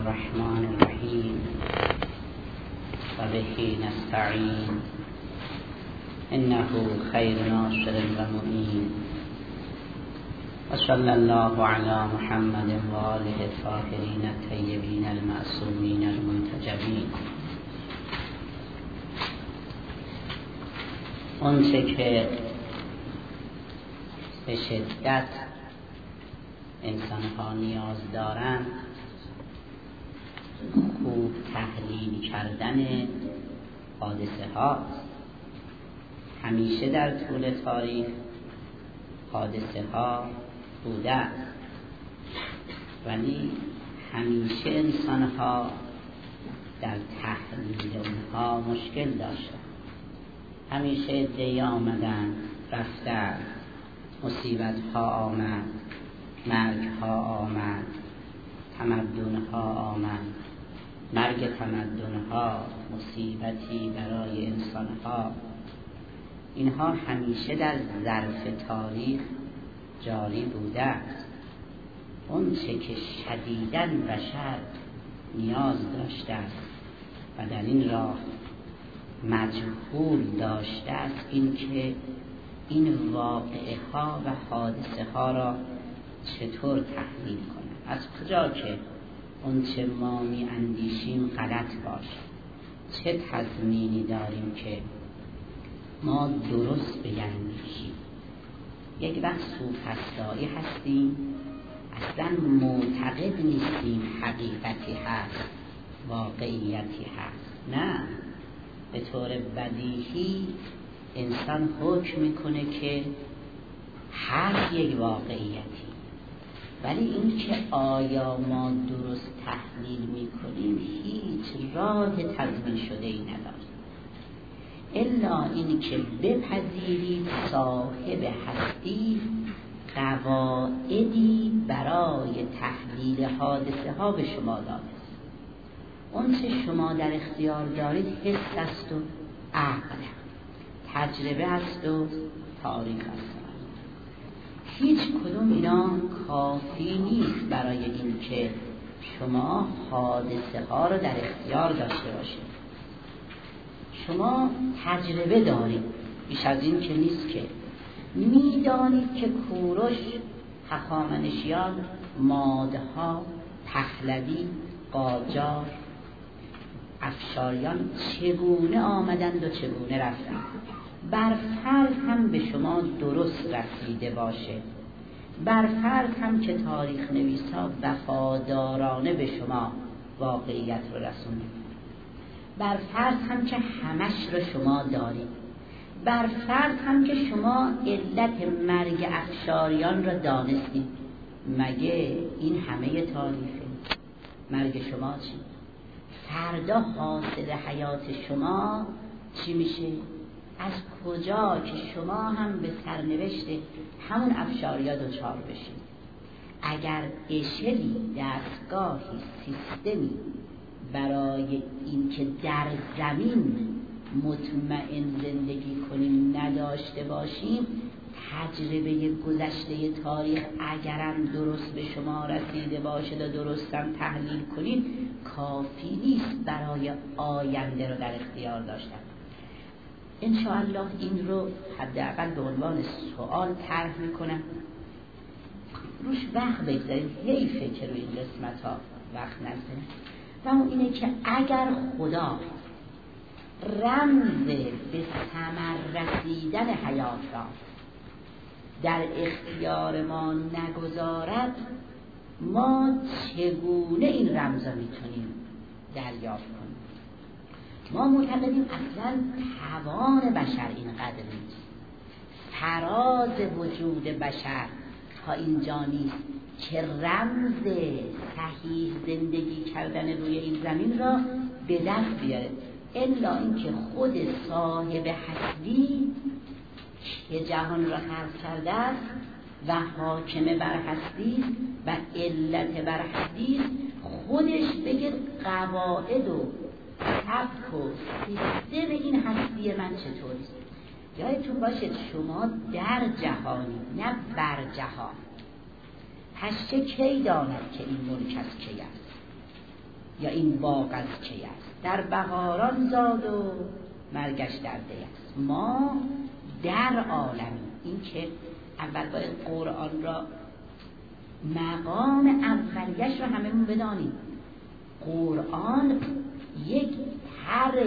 الرحمن الرحیم و به نستعین انه خیر ناصر و معین و صلی الله علی محمد و آله الطاهرین الطیبین المعصومین المنتجبین. اونچه که به شدت انسان‌ها نیاز دارند خوب تحلیل کردن حادثه ها. همیشه در طول تاریخ حادثه ها بوده، ولی همیشه انسان‌ها در تحلیل اونها مشکل داشتن. همیشه عده‌ای آمدن رفتن، مصیبت ها آمد، مرگ ها آمد، تمدن ها آمد. مرگ تمدن ها مصیبتی برای انسان ها. اینها همیشه در ظرف تاریخ جاری بوده است. اون چه که شدیداً بشر نیاز داشته است و در این راه مجهول داشته است، این که این واقعه ها و حادثه ها را چطور تحلیل کنند. از کجا که اون چه ما می اندیشیم غلط باشه، چه تضمینی داریم که ما درست بیندیشیم. یک وقت سوفسطایی هستیم، اصلا معتقد نیستیم حقیقتی هست، واقعیتی هست. نه، به طور بدیهی انسان حکم میکنه که هر یک واقعیتی، ولی این که آیا ما درست تحلیل میکنیم هیچ راه تضمین شده ای نداره، الا این که بپذیرید صاحب هستی قواعدی برای تحلیل حادثه ها به شما داده. اون چه شما در اختیار دارید حس است و عقل، تجربه است و تاریخ است. هیچ کدوم اینا کافی نیست برای این که شما حادثه ها رو در اختیار داشته باشید. شما تجربه دارید، بیش از این که نیست که میدانید که کوروش، هخامنشیان، مادها، پهلوی، قاجار، افشاریان چگونه آمدند و چگونه رفتند. بر فرض هم به شما درست رسیده باشه، بر فرض هم که تاریخ نویسا وفادارانه به شما واقعیت رو رسونید، بر فرض هم که همش رو شما دارید، بر فرض هم که شما علت مرگ افشاریان را دانستید، مگه این همه تاریخه؟ مرگ شما چی؟ فردا حاصل حیات شما چی میشه؟ از کجا که شما هم به سرنوشت همون افشاریا دچار بشید؟ اگر اشلی، دستگاهی، سیستمی برای این که در زمین مطمئن زندگی کنیم نداشته باشیم، تجربه گذشته تاریخ اگرم درست به شما رسیده باشد و درستم تحلیل کنید، کافی نیست برای آینده رو در اختیار داشتن. انشاءالله این رو حداقل به عنوان سوال طرح میکنم، روش وقت بگذاریم، حیفه که روی این قسمت ها وقت نگذاریم. و اون اینه که اگر خدا رمز به ثمر رسیدن حیات را در اختیار ما نگذارد، ما چگونه این رمز را میتونیم دریافت کنیم؟ ما معتقدیم اصلا توان بشر اینقدر نیست، فراز وجود بشر تا اینجا نیست که رمز صحیح زندگی کردن روی این زمین را به دست بیاره، الا اینکه خود صاحب هستی که جهان را خلق کرده است و حاکم بر هستی و علت بر هستی، خودش بگه قواعد و سبک و سیستم این هستی من چطوری. یادتون باشه شما در جهانی، نه بر جهان. پس چه کی داند که این ملک از کی است؟ یا این باغ از چه است؟ در بهاران زاد و مرگش در دی است. ما در عالمی، این که اول باید قرآن را مقام اولیش رو هممون بدانیم. قرآن یک طرح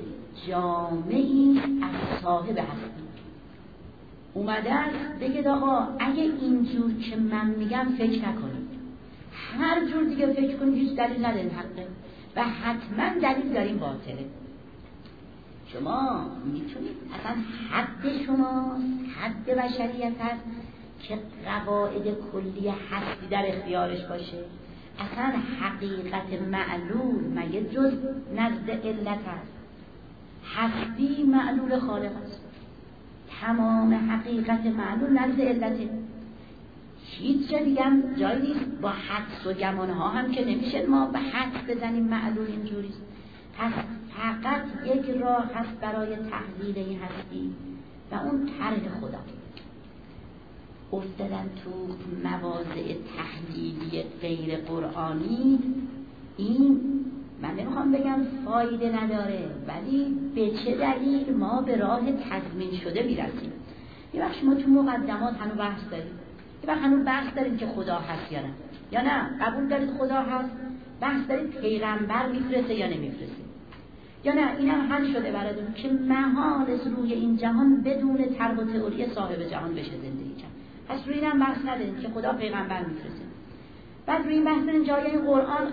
جامعی از صاحب هستی اومده است بگید آقا اگه اینجور که من میگم فکر نکنید، هر جور دیگه فکر کنید هیچ دلیل ندارید حقه و حتما دلیل داریم باطله. شما میتونید اصلا حد شماست، حد بشریت هست که قواعد کلی هستی در اختیارش باشه. اصلا حقیقت معلول مگه جز نزد علت هست؟ هستی معلول خالق است. تمام حقیقت معلول نزد علته. هیچ جا دیگه هم جایی نیست. با حدس و گمانها هم که نمیشه ما به حدس بزنیم معلول اینجوریست. پس فقط یک راه هست برای تحلیل این هستی و اون طرح خدا. افتادن تو مواضع تحلیلی غیر قرآنی. این من نمیخوام بگم فایده نداره، ولی به چه دلیل ما به راه تضمین شده میرسیم. یه وقت شما تو مقدمات هنوز بحث دارید، یه وقت هنوز بحث دارید که خدا هست یا نه، یا نه قبول دارید خدا هست، بحث دارید پیغمبر میفرسته یا نمیفرسته، یا نه اینم حل شده براتون که محال است روی این جهان بدون طرح و تئوری صاحب جهان بشه زندگی کرد. پس روی اینم بحث ندارید که خدا پیغمبر میفرسته. بعد روی این بحث دارید جای قرآن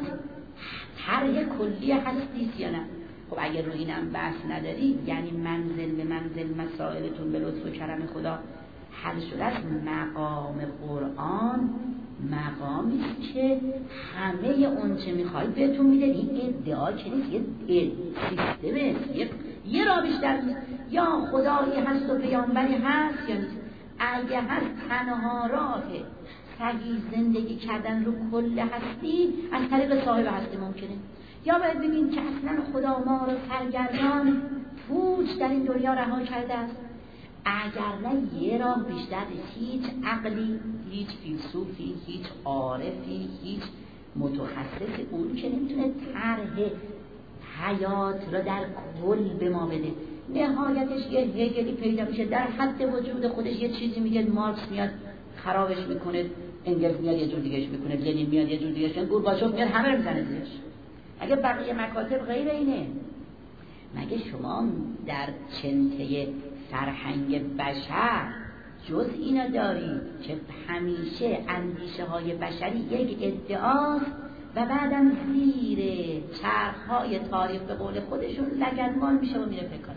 طرح کلی هستیست یا نه. خب اگر روی اینم بحث ندارید یعنی منزل به منزل مسائلتون به لطف و کرم خدا حل شده است. مقام قرآن مقامی است که همه اون چه میخواید بهتون میده. این ادعا که نیست، یه سیستمه، یه راه بیشتر نیست. یا خدایی هست و پیامبری هست یا نیست. اگه هست تنها راه صحیح زندگی کردن رو کل هستی از طریق صاحب هستی ممکنه. یا باید ببین که اصلا خدا ما رو سرگردان پوچ در این دنیا رها کرده است. اگر نه یه راه بیشتر نیست. هیچ عقلی، هیچ فیلسوفی، هیچ عارفی، هیچ متخصص اون که نمیتونه طرح حیات رو در کل به ما بده. نهایتش یه هگلی پیدا میشه در حد وجود خودش یه چیزی میگه، مارکس میاد خرابش میکنه، انگلز میاد یه جور دیگهش میکنه، لنین میاد یه جور دیگهش میکنه، گورباچوف میاد همه رو میزنه زیرش. اگه بقیه مکاتب غیر اینه، مگه شما در چنته فرهنگ بشر جز اینا دارید که همیشه اندیشه های بشری یک ادعاست و بعدم زیر چرخهای تاریخ به قول خودشون لگدمال میشه و میره پکارش.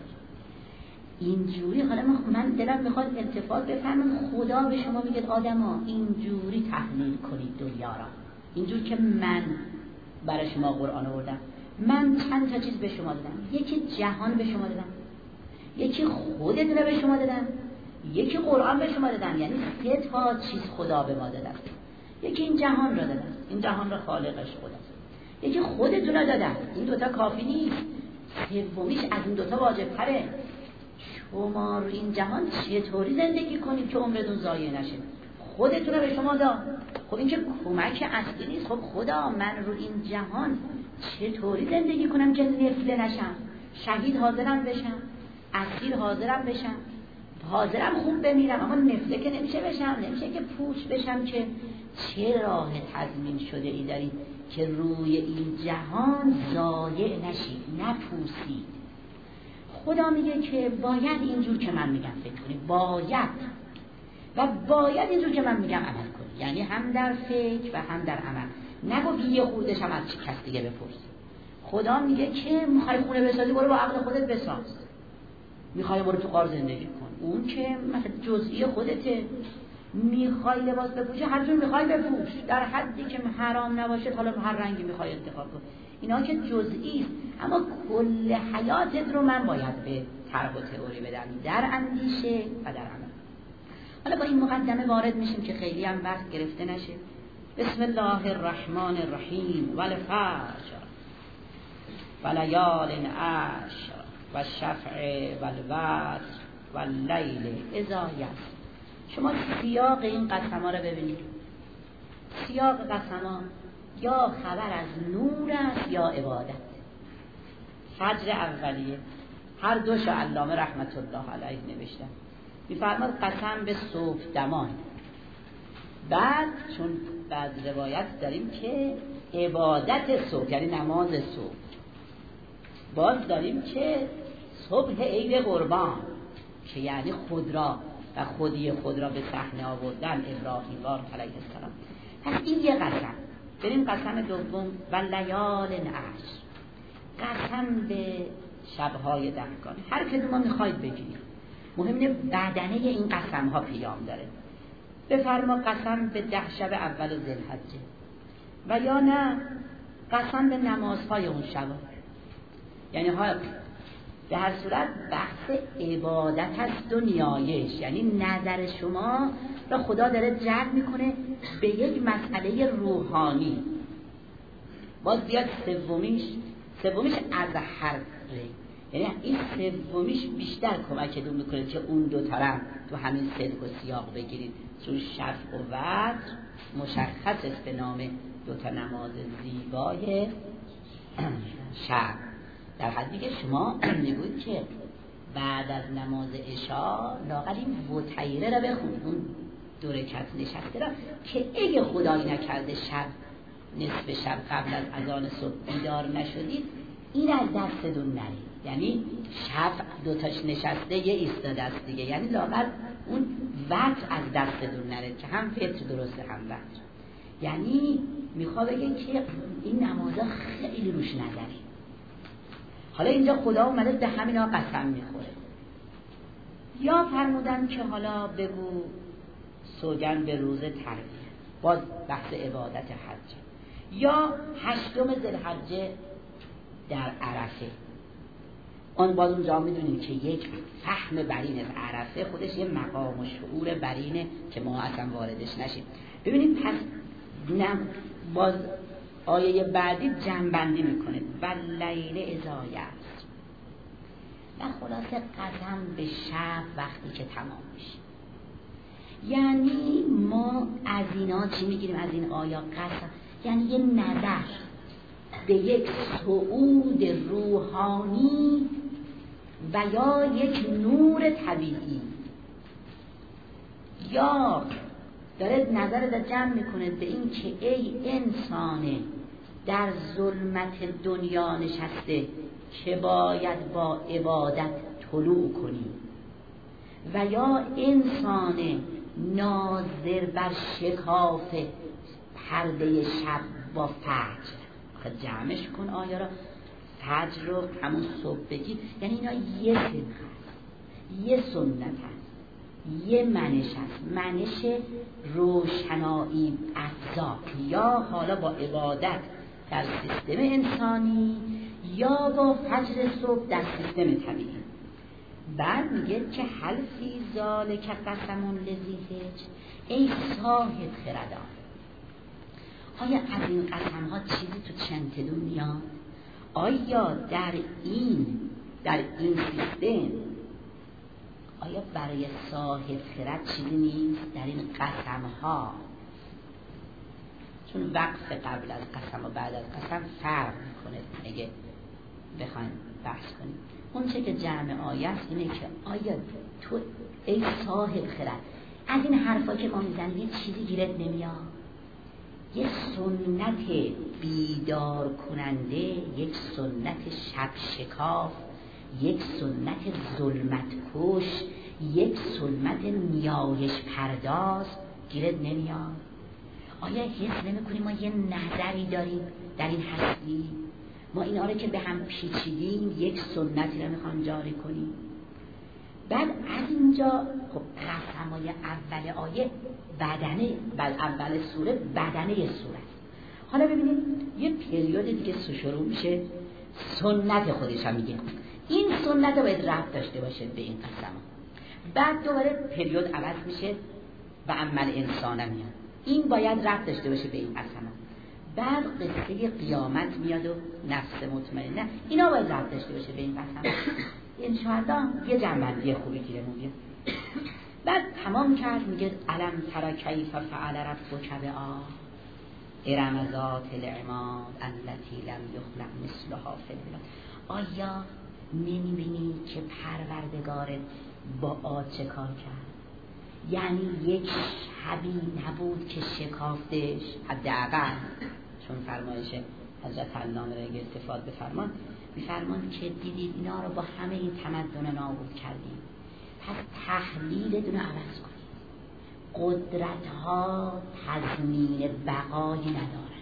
اینجوری حالا من دلم میخواد التفات بفهمم خدا به شما میگه آدما اینجوری تحلیل کنید دنیا را، اینجور که من برای شما قرآن آوردم. من چند تا چیز به شما دادم. یکی جهان به شما دادم، یکی خودت رو به شما دادم، یکی قرآن به شما دادم. یعنی 3 تا چیز خدا به ما دادم. یکی این جهان رو دادم، این جهان رو خالقش خداست. یکی خودتون رو دادم، این 2 تا کافی نیست، سومیش از این 2 تا واجب تره. شما رو این جهان چطوری زندگی کنید که عمرتون ضایع نشه؟ خودتون رو به شما داد. خب این که کمک اصلی نیست. خب خدا من رو این جهان چطوری زندگی کنم که نفله نشم، شهید حاضرم بشم، اسیر حاضرم بشم، حاضرم خوب بمیرم، اما نفله که نمیشه بشم، نمیشه که پوچ بشم. که چه راه تضمین شده ای دارید که روی این جهان ضایع نشید، نپوسید؟ خدا میگه که باید اینجور که من میگم فکر کنید، باید اینجور که من میگم عمل کنید. یعنی هم در فکر و هم در عمل. نگو یه خوردش هم از کس دیگه بپرس. خدا میگه که میخوای خونه بسازی برو با عقل خودت بساز، میخوای برو تو غار زندگی کن، اون که مثلا جزئی خودته. میخوای لباس بپوشی هر جور میخوای بپوش، در حدی که حرام نباشه، حالا هر رنگی میخوای انتخاب کن. اینا که جزئی است، اما کل حیاتت رو من باید به طرح و تئوری بدم در اندیشه و در عمل. حالا با این مقدمه وارد میشیم که خیلی هم وقت گرفته نشه. بسم الله الرحمن الرحیم والفجر ولیال عشر والشفع والوتر واللیل اذا یسر. شما سیاق این قسم‌ها رو ببینید. سیاق قسم‌ها یا خبر از نور است یا یا عبادت. فجر اولیه هر دوش علامه رحمت الله علیه نوشتن، میفرماد قسم به صبح دمان. بعد چون بعد روایت داریم که عبادت صبح یعنی نماز صبح، باز داریم که صبح عید قربان که یعنی خود را و خودی خود را به صحنه آوردن ابراهیم علیه السلام. پس این یه قسم. بریم قسم دوم، و لیال عشر، قسم به شبهای دهگان. هر کدوم ما میخواید بگیرید، مهم اینه بدنه این قسم ها پیام داره. بفرما قسم به 10 شب اول ذوالحجه، و یا نه قسم به نمازهای اون شب. یعنی ها به هر صورت بحث عبادت است و نیایش، یعنی نظر شما را خدا داره جلب میکنه به یک مسئله روحانی. باز بیاد سومیش از هر یعنی این سومیش بیشتر کمکتون میکنه که اون دو طرف تو همین صدق و سیاق بگیرید، چون شفع و وتر مشخص است به نام دو تا نماز زیبای شب. در حدی که شما میگوید که بعد از نماز عشا لااقل این وتیره را بخونید، اون 2 رکعت نشسته را که اگه خدایی نکرده شب نصف شب قبل از اذان صبح بیدار نشدید، این از دستتون نرید. یعنی شب 2 تاش نشسته یه ایستاده است دیگه، یعنی لااقل اون وقت از دستتون نرید که هم فطر درسته هم وقت. یعنی میخواد بگه که این نمازها خیلی روش نظری. حالا اینجا خدا اومده به همینا قسم میخوره. یا فرمودن که حالا بگو سوگن به روز ترویه، باز بحث عبادت حج. یا 8 ذوالحجه در عرفه، اون باز اونجا میدونیم که یک فهم برین عرفه خودش یه مقام و شعور برینه که ما اصلا واردش نشیم. ببینید پس باز آیه بعدی جنبندی میکنه و لیل اذا یسر، و خلاصه قسم به شب وقتی که تمام میشه. یعنی ما از اینا چی میگیریم از این آیا قسم؟ یعنی یه نظر به یک صعود روحانی و یا یک نور طبیعی، یا داره نظر را جمع میکنه به این که ای انسان در ظلمت دنیا نشسته که باید با عبادت طلوع کنی، و یا انسان ناظر بر شکاف پرده شب با فجر. خب جمعش کن آیا را، فجر رو همون صبح بگی، یعنی اینا یه سنت هست، یه سنت هست، یه منش هست، منش روشنایی افزا، یا حالا با عبادت در سیستم انسانی یا با فجر صبح در سیستم طبیعی. بعد میگه که هل فی ذالک قسم لذی هجر، ای صاحب خردان، آیا از این قسم ها چیزی تو چنتدون میاد؟ آیا در این سیستم آیا برای صاحب خرد چیزی نیست در این قسم ها؟ چون وقف قبل از قسم و بعد از قسم فرق میکنه. اگه بخوایم بحث کنیم اون چه که جمع آیه است اینه که آیا تو ای صاحب خرد از این حرفا که ما میزنیم یه چیزی گیرت نمیاد؟ یک سنت بیدار کننده، یک سنت شب شکاف، یک سنت ظلمت کش، یک سنت نیایش پرداز گیرت نمیاد؟ آیا حس نمی‌کنی ما یه نظری داریم در این هستی؟ ما اینا رو که به هم پیچیدیم یک سنتی رو میخوام جاری کنیم. بعد از اینجا خب قسمای اول آیه بدنه، بعد اول سوره بدنه سوره. حالا ببینید یه پریود دیگه شروع میشه، سنت خودش هم میگه این سنت باید ربط داشته باشه به این قسم. بعد دوباره پریود عوض میشه و عمل انسان میاد، این باید ربط داشته باشه به این قسم. بعد قصه قیامت میاد و نفس مطمئنه، اینا باید ربط داشته باشه به این قسم. انشاءالله یه جنبندی خوبی گیره میگه. بعد تمام کرد میگه الم تر کیف فعل ربک بعاد، ارم ذات العماد التي لم یخلق مثلها فی البلاد. آیا نمی‌بینی که پروردگارت با عاد چه کار کرد؟ یعنی یک شبی نبود که شکافتش، حداقل چون فرمایش حضرت علامه را اگه استفاده بفرمان میفرمان که دیدید اینا رو با همه این تمدن نابود کردیم، پس تحلیلتون رو عوض کنید. قدرت ها تضمین بقای ندارن.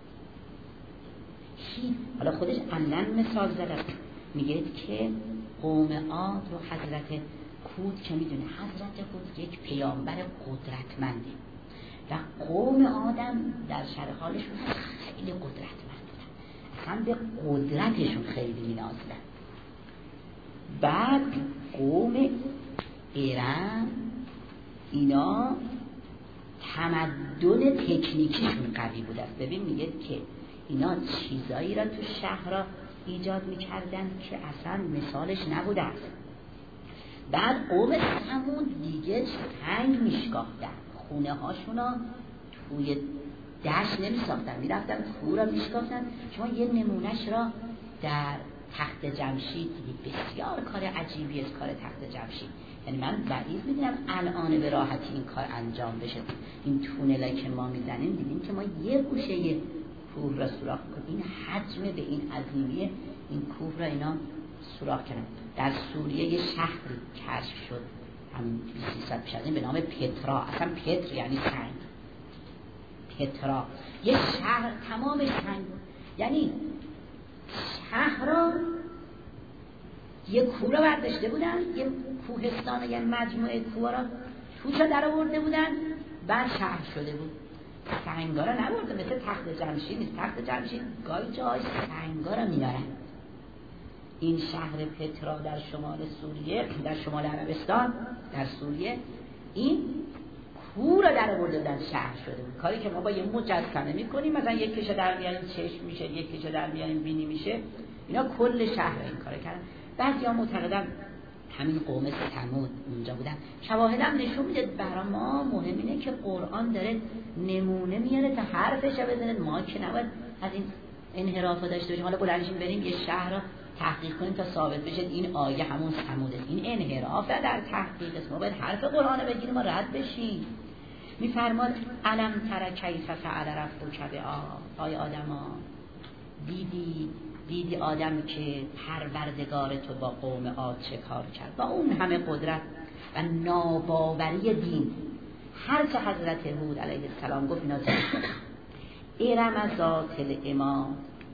حالا خودش عملاً مثال زده، میگه که قوم عاد رو حضرت هود که میدونه حضرت هود یک پیامبر قدرتمنده و قوم آدم در شرح حالشون خیلی قدرتمند بودن، اصلا به قدرتشون خیلی مینازیدن. بعد قوم ارم اینا تمدن تکنیکیشون قوی بود است. ببین میگه که اینا چیزایی را تو شهر ایجاد میکردن که اصلا مثالش نبوده است. بعد قوم ثمود دیگه سنگ میشکافتن، خونه هاشونا توی دشت نمیساختن، میرفتن کوه را میشکافتن. شما یه نمونهش را در تخت جمشید دیدید، بسیار کار عجیبی است کار تخت جمشید. یعنی من بعید میدونم الان به راحتی این کار انجام بشه. این تونلی که ما میزنیم دیدیم که ما یه گوشه کوه را سوراخ کنیم، این حجم به این عظیمیه این کوه را اینا سوراخ کردن. در سوریه یه شهری کشف شد هم 2300 پیش از این به نام پترا. اصلا پتر یعنی سنگ، پترا یه شهر تمامش سنگ بود. یعنی شهر را یه کوه را برداشته بودن، یه کوهستان یه مجموعه کوه را توش را در آورده بودن، بعد شهر شده بود. سنگا را نبرده مثل تخت جمشید نیست. تخت جمشید گاهی جای سنگا را میارن. این شهر پترا در شمال سوریه، در شمال عربستان در سوریه، این کوه را در آورده بودن شهر شده بود. کاری که ما با یه مجسمه میکنیم، مثلا یک کشه در میاریم چشم میشه، یک کشه در میاریم بینی میشه، اینا کل شهر این کار کردن. بعضیا معتقدن همین قوم ثمود اونجا بودن. شواهدم نشون میده برای ما مهم اینه که قرآن داره نمونه میاره تا حرفش رو بزنه، ما که نباید از این انحراف داشته باشیم. حالا بلندشیم بریم یه شهر رو تحقیق کنیم تا ثابت بشه این آیه همون ثموده. این انحراف در تحقیق است. ما باید حرف قرآن رو بگیریم و رد بشیم. میفرماد علم تر کیف فعل ربک بعاد. آی آدما دیدی آدم که پروردگار تو با قوم عاد چه کار کرد، با اون همه قدرت و ناباوری دین. هر چه حضرت هود علیه السلام گفت اینا زنده شد. ارم ذات العماد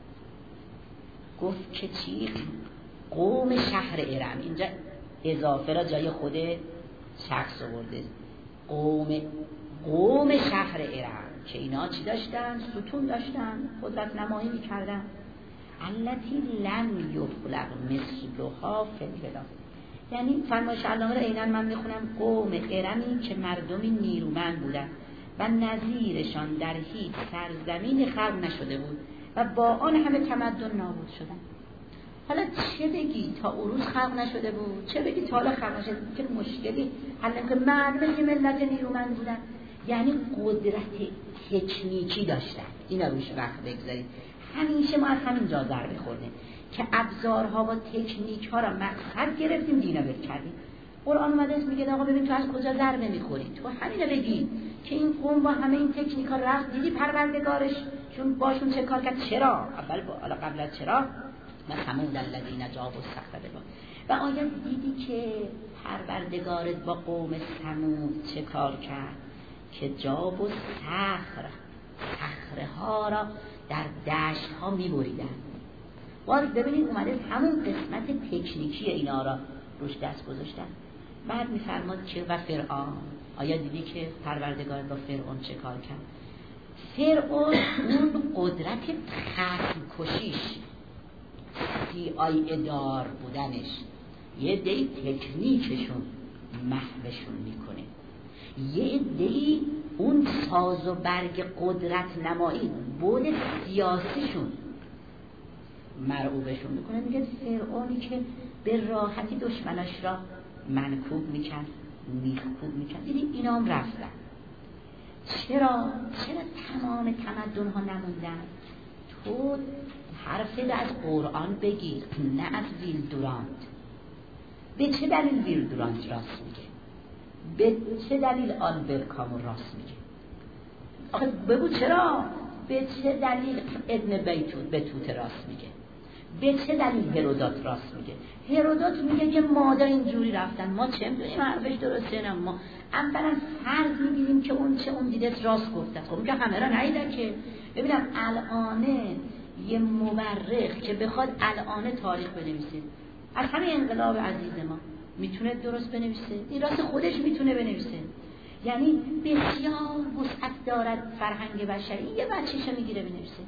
گفت که چی؟ قوم شهر ارم. اینجا اضافه را جای خود شخص آورده. قوم شهر ارم که اینا چی داشتن؟ ستون داشتن، قدرت نمایی میکردن. التي لم یخلق مثلها فی البلاد. یعنی فرمایش علامه را عیناً من میخونم، قوم ارمی که مردمی نیرومند بودن و نظیرشان در هیچ سرزمین خلق نشده بود و با آن همه تمدن نابود شدن. حالا چه بگی تا اروز خلق نشده بود، چه بگی تا حالا خلق نشده بود، که مشکلی حل نمی‌کنه. مردم که ملت نیرومند بودن، یعنی قدرت تکنیکی داشتن. اینا روش وقت بگذارید. همیشه ما از همین جا ضربه خوردیم که ابزارها و تکنیک ها را مقصد گرفتیم، دینا ول کردیم. قرآن اومده است میگه آقا ببین تو از کجا ضربه میخوری، تو همینو بگی که این قوم با همه این تکنیک ها رفت، دیدی پروردگارش چون باشون چه کار کرد. چرا قبل از چرا ما ثمود الذین جابوا الصخر بالواد. و آیا دیدی که پروردگارت با قوم ثمود چه کار کرد که جابوا الصخر، صخره ها را در دشت ها میبریدن. باز ببینید اومده همون قسمت تکنیکی اینا را روش دست گذاشتن. بعد میفرماد که و فرعون، آیا دیدی که پروردگار با فرعون چه کار کرد؟ فرعون اون قدرت خصم کشیش، CIA دار بودنش، یه دی تکنیکشون محوشون میکنه، یه دی اون ساز و برگ قدرت نمایی بود سیاسیشون مرعوبشون میکنه. میگه فرعونی که به راحتی دشمناش را منکوب میکرد، میخکوب میکرد، دیدی اینا هم رفتن. چرا تمام تمدن ها نموندن؟ تو حرف از قرآن بگیر، نه از ویل دورانت. به چه دلیل ویل دورانت راست میگه؟ به چه دلیل آلبرت کامو راست میگه؟ آخه بگو چرا؟ به چه دلیل ابن بطوط راست میگه؟ به چه دلیل هرودوت راست میگه؟ هرودوت میگه که مادا اینجوری رفتن، ما چه میدونیم حرفش درسته نه. ما اولا فرض میگیریم که اون دیدت راست گفته. خب میگه همه را ندیدن که. ببینم الانه یه مورخ که بخواد الانه تاریخ بنویسه از همه انقلاب عزیز ما میتونه درست بنویسه؟ این راست خودش میتونه بنویسه؟ یعنی بسیار وسعت دارد فرهنگ بشری، یه بچه‌شو میگیره بنویسه.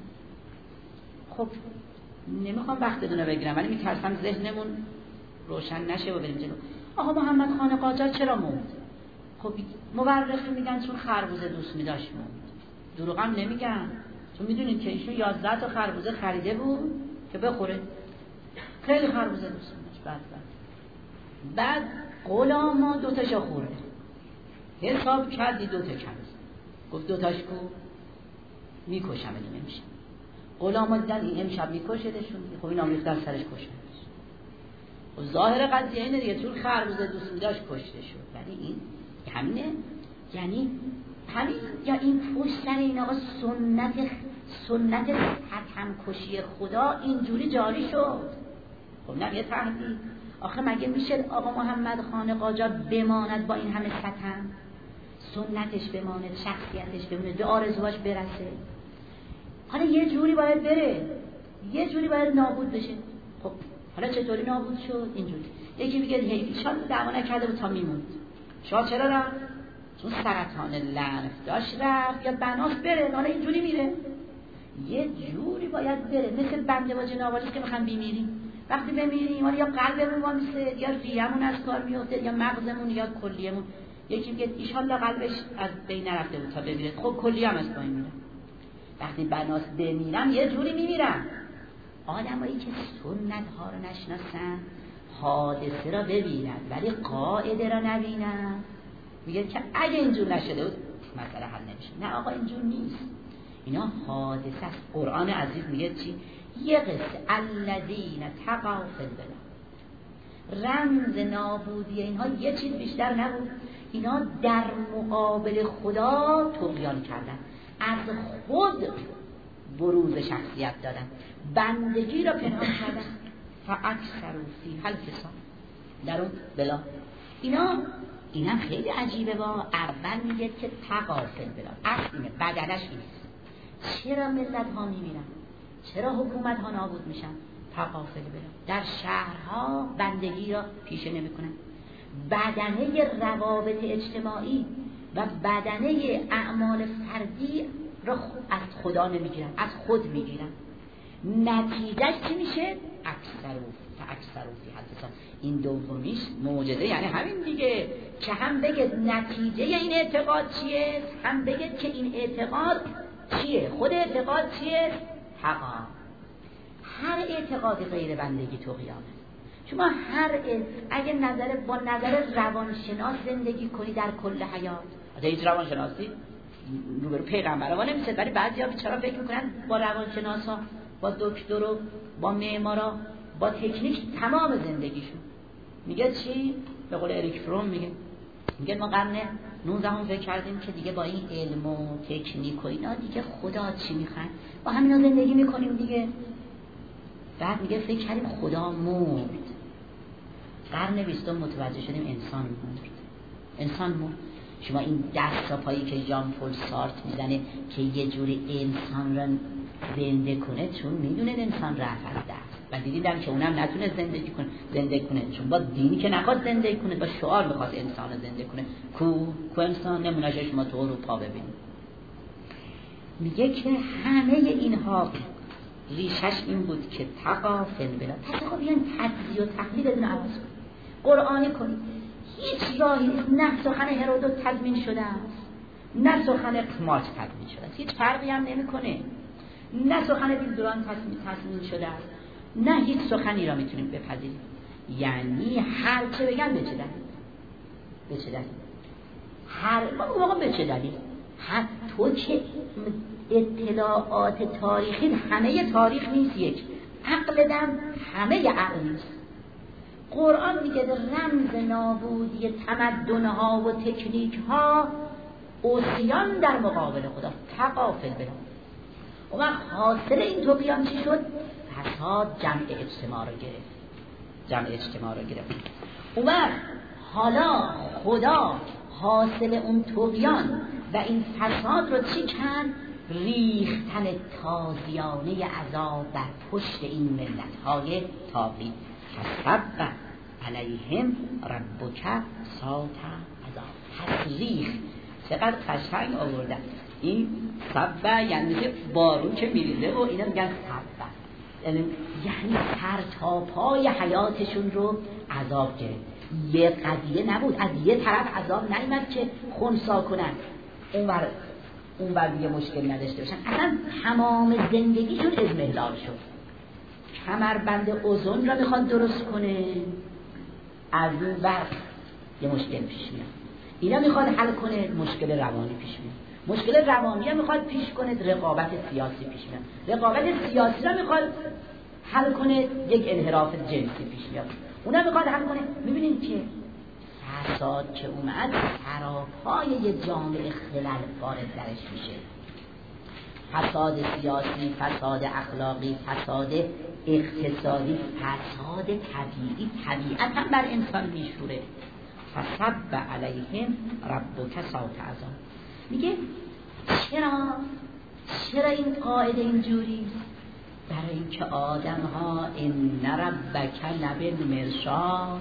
خب نمیخوام وقت بدونه بگیرم، ولی میترسم ذهنمون روشن نشه و بریم جلو. آقا محمد خان قاجار چرا موند؟ خب مورخی میگن چون خربوزه دوست می‌داشت موند. دروغ هم نمیگن، چون میدونید که ایشون 11 تا خربوزه خریده بود که بخوره. خیلی خربوزه دوست می‌داشت. بعد غلاما 2 تاشو خورده. حساب کردی 2 تا کم. گفت 2 تاش کو؟ میکشم این نمیشه. غلاما دیدن این امشب میکشدشون. خب این آمیختن سرش کشتنش. و ظاهر قضیه اینه دیگه، چون خربوزه دوست می‌داشت کشته شد. ولی این همینه، یعنی همین یا این پشت سر این آقا سنت حتم کشی خدا اینجوری جاری شد. خب نه یه تهدید. آخه مگه میشه آقا محمد خان قاجار بماند با این همه ستم؟ سنتش بماند، شخصیتش بماند، به آرزوهاش برسه. حالا یه جوری باید بره، یه جوری باید نابود بشه. خب حالا چطوری نابود شد؟ اینجوری یکی میگه هی شاد دعوا نکرده بود تا میموند. شاد چرا رفت؟ چون سرطان لنف داشت رفت، یا بناس بره. حالا اینجوری میره، یه جوری باید بره. مثل بنده با جنابالیست که میخوام بمیریم. وقتی بمیریم حالا یا قلبمون وامیسه، یا ریه‌مون از کار میفته، یا مغزمون، یا کلیه‌مون. یکی میگه ایشالله قلبش از بین نرفته بود تا بمیره. خب کلیه هم از پایین میره. وقتی بناس بمیرم یه جوری میمیرم. آدمایی که سنت ها رو نشناسن حادثه را ببینن ولی قاعده را نبینن، میگه که اگه اینجور نشده بود مسئله حل نمیشه. نه آقا اینجور نیست، اینا حادثه است. قرآن عزیز میگه چی؟ یه قصه الذین تقوا فی البلا، رمز نابودی اینها یه چیز بیشتر نبود. اینا در مقابل خدا طغیان کردن، از خود بروز شخصیت دادن، بندگی را پنهان کردن. فاکثروا فیها الفساد، در اون بلا. اینا خیلی عجیبه. با اول میگه که تقافل بلا، اصل اینه، بدلش اینه. چرا ملت ها میمیرن؟ چرا حکومت ها نابود میشن؟ تقافل بلا. در شهرها بندگی را پیشه نمیکنن، بدنه روابط اجتماعی و بدنه اعمال فردی را از خدا نمیگیرن، از خود میگیرن. نتیجهش چی میشه؟ اکثر فی الفساد. این دومیش معجزه، یعنی همین دیگه، که هم بگه نتیجه این اعتقاد چیه، هم بگه که این اعتقاد چیه، خود اعتقاد چیه؟ تقا. هر اعتقاد غیر بندگی طغیانه. شما اگه با نظر روانشناس زندگی کنی در کل حیات، هیچ روانشناسی روبرو پیغمبرها نمیشه، ولی بعضیا بیچارا فکر میکنن با روانشناسا، با دکتر و با معمارا، با تکنیک تمام زندگیشون. میگه چی؟ به قول اریک فروم میگه ما قرن 19 فکر کردیم که دیگه با این علم و تکنیک و اینا دیگه خدا چی میخواد، با همینا زندگی میکنیم دیگه. بعد میگه فکر کردیم خدا مرد. قرن 20 متوجه شدیم انسان مرد. شما این دستا پایی که ژان پل سارت میزنه که یه جوری انسان را زنده کنه، چون میدونه انسان رفت از دست، و دیدم که اونم نتونه زنده کنه چون با دینی که نخواد زنده کنه، با شعار میخواد انسان رو زنده کنه. کو انسان نمونهش شما تو اروپا ببینید. میگه که همه اینها ریشش این بود که تقافل بلا. تقافل بیان تجزیه و تحلیل بدون عوض قرآنی کنید. هیچ راهی نیست. نه سخن هرودوت تضمین شده است، نه سخن اقماش تضمین شده است، هیچ فرقی هم نمیکنه. نه سخن بیلدوران تضمین شده است، نه هیچ سخنی را میتونیم بپذیریم. یعنی هر چه بگن به چه دلیل؟ به چه دلیل؟ تو که اطلاعات تاریخی همه تاریخ نیست، یک عقل دم همه عقل نیست. قرآن میگه رمز نابودی تمدن‌ها و تکنیک‌ها عصیان در مقابل خدا، تغافل بهم. و حاصل این طغیان چی شد؟ فساد جمع اجتماع رو گرفت. و حالا خدا حاصل اون طغیان و این فساد رو چی کرد؟ ریختن تازیانه عذاب بر پشت این ملت‌های طاغی. فصب علیهم ربک سوط عذاب. ریخ چقدر قشنگ آوردن این صب، یعنی که بارون که میریزه و اینا میگن صب، یعنی سر تا پای حیاتشون رو عذاب گرفت. یه قضیه نبود، از یه طرف عذاب نیامد که خنثی کنن اون بر دیگه مشکل نداشته باشن، اصلا تمام زندگیشون اضمحلال شد. کمربند اوزون را میخواد درست کنه، از اون وقت یه مشکل پیش میاد. اینا میخواد حل کنه، مشکل روانی پیش میاد. مشکل روانی هم میخواد پیش کنه، رقابت سیاسی پیش میاد. رقابت سیاسی را میخواد حل کنه، یک انحراف جنسی پیش میاد. اونا میخواد حل کنه. میبینید که فساد که اومد سراپای یه جامعه خلل وارد درش میشه. فساد سیاسی، فساد اخلاقی، فساد اقتصادی، فساد طبیعی. طبیعت هم بر انسان میشوره. فصب علیهم ربک سوط عذاب. میگه چرا این قاعده اینجوری؟ برای اینکه آدم ها ان ربک لبالمرصاد،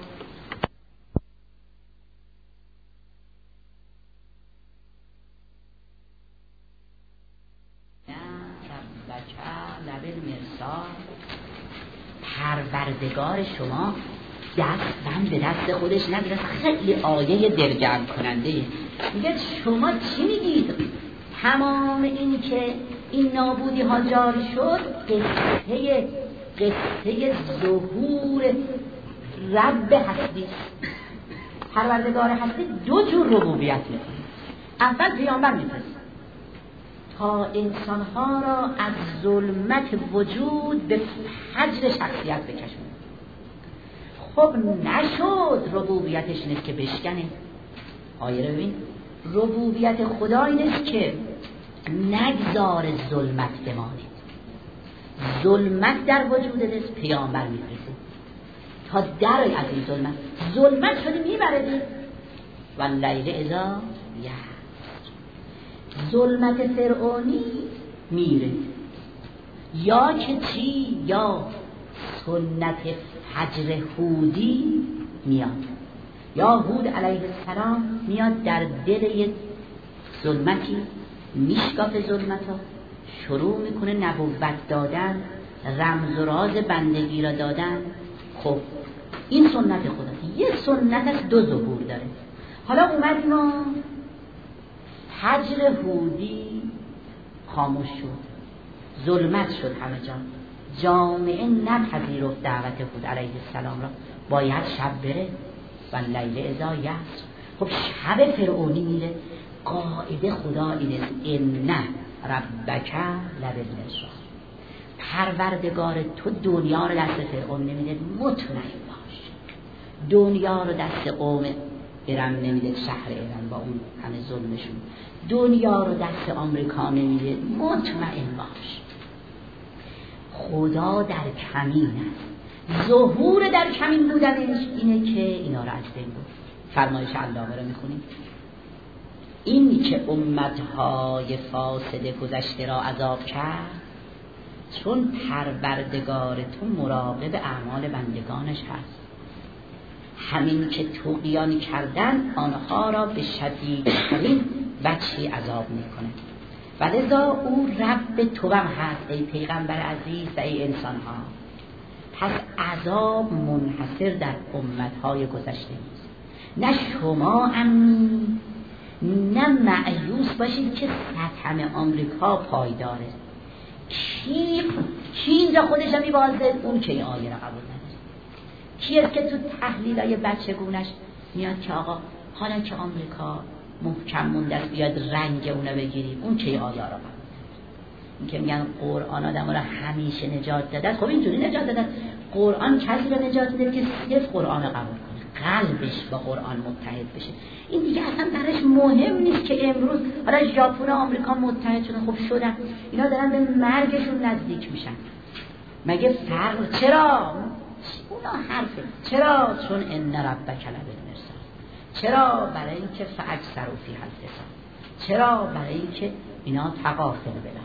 پروردگار شما دست بند به دست خودش نگیره. خیلی آیه دلگرم کننده. میگه شما چی میگید؟ تمام این که این نابودی ها جاری شد قصه ظهور رب هستی. پروردگار هستی دو جور ربوبیت میکنه. اول پیامبر میفرسته تا انسانها را از ظلمت وجود به فجر شخصیت بکشونه. خب نشد، ربوبیتش نیست که بشکنه. آیه رو ببین، ربوبیت خدا این است که نگذار ظلمت بمانید. ظلمت در وجود است، پیامبر میفرسته تا در از این ظلمت شده میبرده. و لیل اذا ظلمت فرعونی میره، یا که چی؟ یا سنت فجر هودی میاد. یا هود علیه السلام میاد در دل یک ظلمتی، میشکاف ظلمتا، شروع میکنه نبوت دادن، رمز و راز بندگی را دادن. خب این سنت خدا. یه سنت از دو ظهور داره. حالا اومد ما فجر هودی خاموش شد، ظلمت شد همه جا، جامعه نپذیرفت دعوت هود علیه السلام را، باید شب بره. و لیل اذا یسر. خب شب فرعونی میره. قاعده خدا اینه ان ربک لبالمرصاد. پروردگار تو دنیا رو دست فرعون نمیده، مطمئن باش. دنیا رو دست قوم ارم نمیده، شهر ارم با اون همه ظلمشون. دنیا رو دست آمریکا نمیده، مطمئن باش. خدا در کمین است. ظهور در کمین بودنش اینه که اینا رو از بین بود. فرمایش علامه رو میخونیم. این که امتهای فاسده گذشته را عذاب کرد، چون پروردگار تو مراقب اعمال بندگانش هست. همین که طغیان کردن آنها را به شدیدترین وجهی عذاب میکنه. و لذا او رب تو هم هست ای پیغمبر عزیز و ای انسان ها. پس عذاب منحصر در امتهای گذشته نیست. نه شما امین، نه مایوس باشید که سطح آمریکا پایداره. کی اینجا خودش هم میبازه؟ اون که این آیه را قبول نداره. کی است که تو تحلیلای بچگونش میاد که آقا حالا که آمریکا محکم مونده است بیاد رنگ اونو بگیریم، اون چه آیا را این که میگن قرآن آدم را همیشه نجات داده، خب اینجوری نجات داده. قرآن کسی را نجات داده که صرف قرآن قبول کنه، قلبش با قرآن متحد بشه. این دیگه اصلا براش مهم نیست که امروز حالا ژاپن و آمریکا متحد شدن، خب شدن، اینا دارن به مرگشون نزدیک میشن. مگه فرق چرا؟ اونا حرفه. چرا؟ چون ان ربک لبالمرصاد. چرا؟ برای اینکه فاکثروا فیها الفساد. چرا؟ برای اینکه اینا تغافل بلا.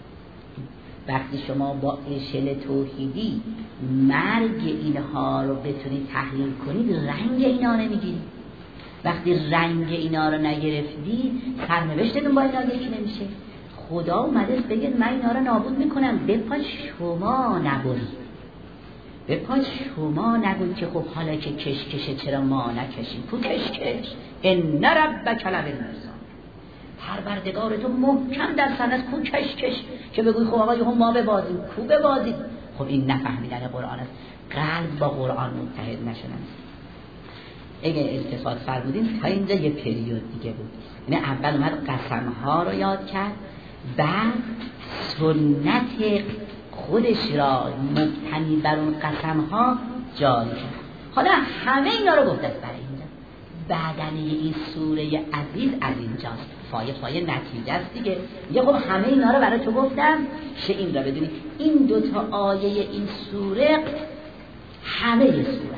وقتی شما با اشل توحیدی مرگ اینها رو بتونید تحلیل کنید، رنگ اینا نمیگیرید. وقتی رنگ اینا رو نگرفتی، سرنوشتتون با اینا یکی نمیشه. خدا اومده بگه من اینا رو نابود میکنم، بپا شما نبری، بپا شما نگوی که خب حالا که کشکشه چرا ما نکشیم. کو کشکش؟ ان ربک لبالمرصاد. پروردگار تو محکم در سنت، کو کشکش که بگوی خب آقا هم ما ببازیم، کو ببازیم. خب این نفهمیدن قرآن است، قلب با قرآن متحد نشدن. اگه التفات فرمودین تا اینجا یه پریود دیگه بود، یعنی اول اومد قسمها رو یاد کرد، بعد سنت خودش را مبتنی بر اون قسمها جاری کرد. حالا همه اینا رو گفته برای اینجا بعدنه این سوره عزیز از اینجاست، فایه نتیجه است دیگه. میگه خب همه اینا رو برای تو گفتم که این را بدونی. این دوتا آیه این سوره همه سوره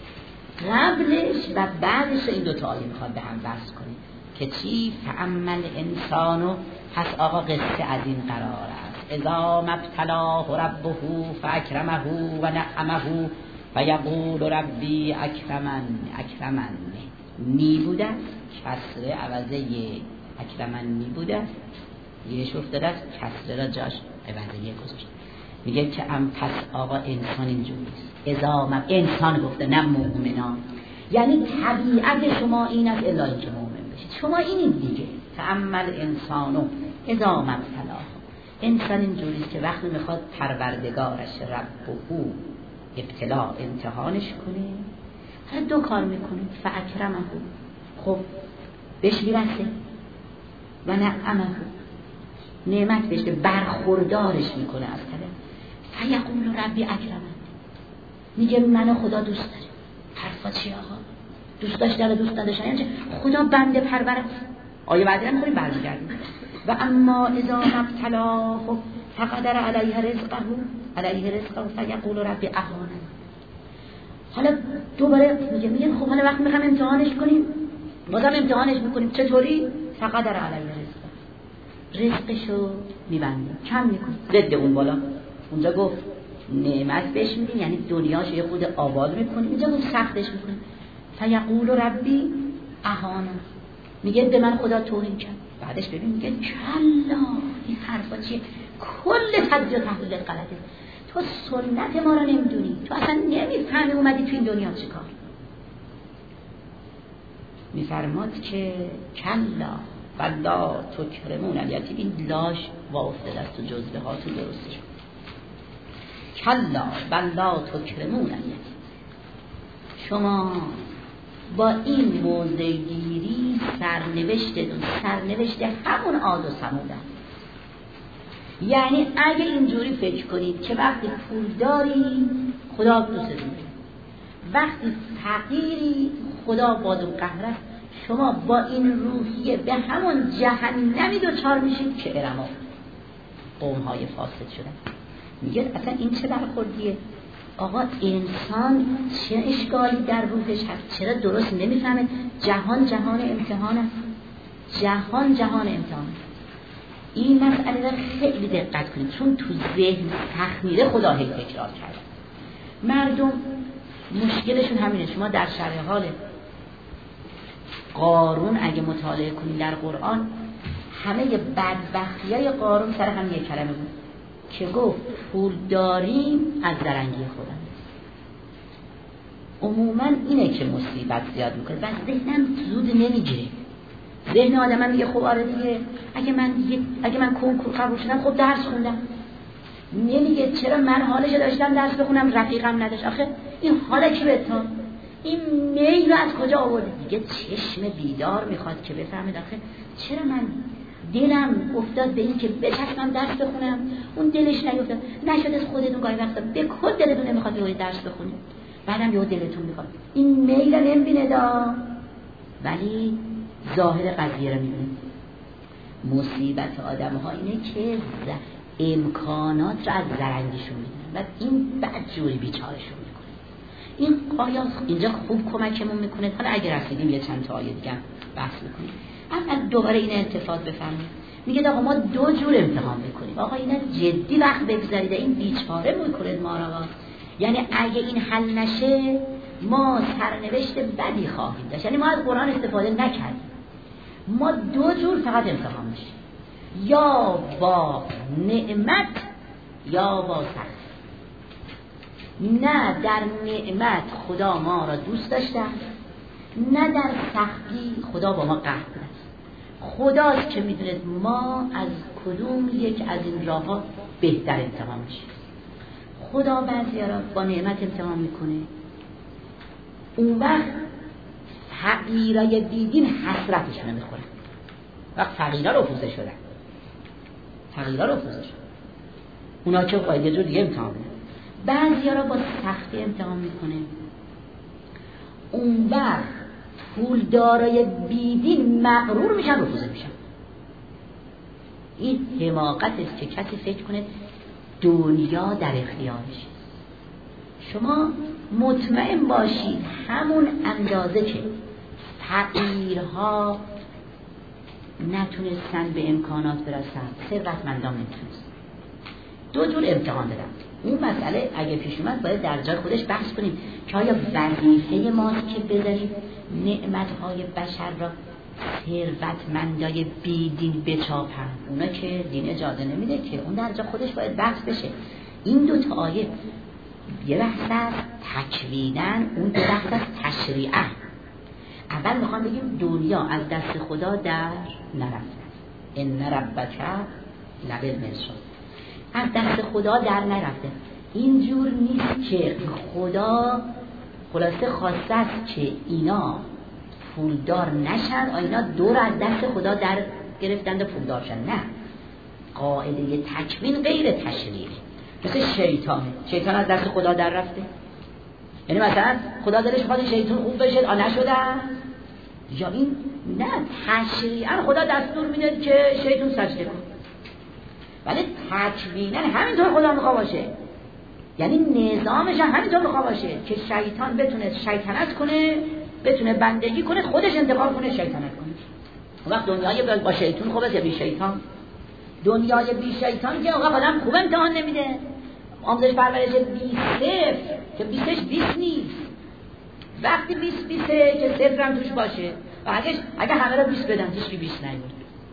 قبلش و بعدش این دوتا آیه میخواد به هم بحث کنیم که چی؟ فعمل انسانو، پس آقا قصه از این قرار است. اذا مبتلاه ربه فاکرمه و نعمه فیقول ربی اکرمن نی بوده کسره عوضه اکرمن نی بوده، یه شفت داره کسره را جاش عوضه یه گذاشت. میگه که پس آقا انسان اینجوریست. اذا انسان گفته نه مؤمنان، یعنی طبیعت شما این است الا اینکه مؤمن بشید. شما این دیگه تعمل انسانو اذا مبتلاه. انسان اینجوریست که وقتی میخواد پروردگارش ربه ابتلا امتحانش کنه، هر دو کار میکنه. فاکرمه، خب بهش میرسه، و نعمه، نعمت بهش برخوردارش میکنه از طرف. فیقول ربی اکرمن، میگه منو خدا دوست داره. حرفا چی آقا؟ دوست داشته دوست نداشتن یعنی خدا بنده پرورت. آیه بعدی هم میخوریم برمیگردیم. و اما اذا مبتلاه فقدر علیه رزقه فیقول ربی اهانن. حالا دوباره میگه خب حالا وقت میخوام امتحانش کنیم، بازم امتحانش میکنیم. چطوری؟ فقدر علیه رزقشو میبندیم، کم میکنیم. ضد اون بالا اونجا گفت نعمت بهش میدیم، یعنی دنیاش یه خود آباد میکنیم، اینجا گفت سختش میکنیم. فیقول ربی اهانن، میگه به من خدا توهین کرد. بعدش ببین میگه کلا، این حرفا چیه؟ کل تجزیه و تحلیل غلطه. تو سنت ما رو نمیدونی، تو اصلا نمیفهمی اومدی تو این دنیا چیکار. میفرماد که کلا بلا تکرمون الیتیم، این لاش وافتاده است تو جزوه ها تو درستش. کلا بلا تکرمون الیتیم، شما با این موضع گیری سرنوشت همون عاد و ثمود است. یعنی اگه اینجوری فکر کنید که وقتی پول داری خدا دوست داره، وقتی فقیری خدا باد و قهر است، شما با این روحیه به همون جهنمی دوچار میشید که ارما قوم‌های فاسد شدن. میگه اصلا این چه برخوردیه؟ آقا انسان چه اشکالی در روحش هست؟ چرا درست نمیفهمه؟ جهان امتحان است. جهان امتحان. این مسئله را خیلی دقت کنید، چون تو ذهن تخمیره خدا هی تکرار کرده. مردم مشکلشون همینه. شما در شرح حال قارون اگه مطالعه کنید در قرآن، همه بدبختیای قارون سر هم یک کلمه بود که گفت پول داریم از درنگی خودم. عموما اینه که مصیبت زیاد میکنه و ذهنم زود نمیگیره. ذهن آدم میگه خب آره دیگه، اگه من کنکور قبول شدم خب درس خوندم. نمیگه چرا من حالش داشتم درس بخونم رفیقم نداشت. آخه این حالا کی بهتون؟ این میل از کجا آورده؟ دیگه چشم بیدار میخواد که بفهمید آخه چرا من دلم افتاد به این که بچسبم درس بخونم، اون دلش نیفتاد. نشد از خودتون گاهی وقتا به کل دلتون نمیخواد یه درس بخونید، بعدم یه دلتون میخواد. این میل نمیبینه دا، ولی ظاهر قضیه رو میبینه. مصیبت آدم ها اینه که امکانات رو از زرنگیشون میدن و این بدجوری بیچارشون میکنه. این آیا اینجا خوب کمکمون میکنه؟ حالا اگر رسیدیم یه چند تا آیه دیگه بحث میکنیم. اول دوباره این انتفاض بفهمید. میگه آقا ما دو جور امتحان میکنیم. آقا اینا جدی وقت بگذارید، این بیچاره میکنه ما را. یعنی اگه این حل نشه ما سرنوشت بدی خواهیم داشت. یعنی ما از قرآن استفاده نکردیم. ما دو جور فقط امتحان میشیم، یا با نعمت یا با سخت. نه در نعمت خدا ما را دوست داشته، نه در سختی خدا با ما قهر کنه. خداست که میدونه ما از کدوم یک از این راه ها بهتر امتحان میشیم. خدا بعضی را با نعمت امتحان میکنه، اون وقت فقیرای بیدین حسرتشون میخورن. وقت فقیرا رفوزه شدن، اونا که باید یه جور دیگه امتحان میکنه. بعضی را با سختی امتحان میکنه، اون وقت پولدارای بیدین مغرور میشن، رفوزه میشن. این حماقت است که کسی فکر کنه دنیا در اختیارش. شما مطمئن باشید همون اندازه که فقیرها نتونستن به امکانات برسن، ثروتمندان نتونستن. دو جور امتحان دادم. اون مسئله اگه پیش اومد باید در جای خودش بحث کنیم که آیا وظیفه ماست که بذاریم نعمتهای بشر را ثروتمندای بیدین بچاپن؟ اونا که دین اجازه نمیده که، اون در جای خودش باید بحث بشه. این دو تا آیه یه بحث از تکوینن، اون دو بحث از تشریعن. اول میخوام بگیم دنیا از دست خدا در نرفته، ان ربک لبالمرصاد، از دست خدا در نرفته. اینجور نیست که خدا خلاصه خواسته است که اینا پولدار نشن، اینا دور از دست خدا در گرفتند و پولدار شن. نه، قاعده تکوین غیر تشریعی. مثل شیطان از دست خدا در رفته. یعنی مثلا خدا دلش خواهد شیطان خوب بشه، نشدن. یا این نه، تشریعا خدا دستور میده که شیطان سجده کن، ولی تکوینا همینطور خدا میخواد باشه. یعنی نظامش همینطور میخواد باشه که شیطان بتونه شیطنت کنه، بتونه بندگی کنه، خودش انتقام کنه، شیطنت کنه. وقت دنیای با شیطان خوبه یا بی شیطان؟ دنیای بی شیطان که آقا آدم خوب امتحان نمیده. آموزش پرورش 20 که 20ش 20 نیست. وقتی 20 که صفر هم توش باشه و اگه همه را 20 بدن هیچ کی 20 نیاد.